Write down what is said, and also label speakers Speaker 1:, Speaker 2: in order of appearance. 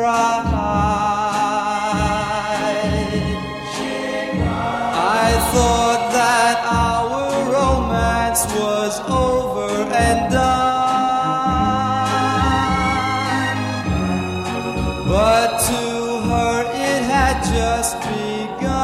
Speaker 1: I thought that our romance was over and done, but to her it had just begun.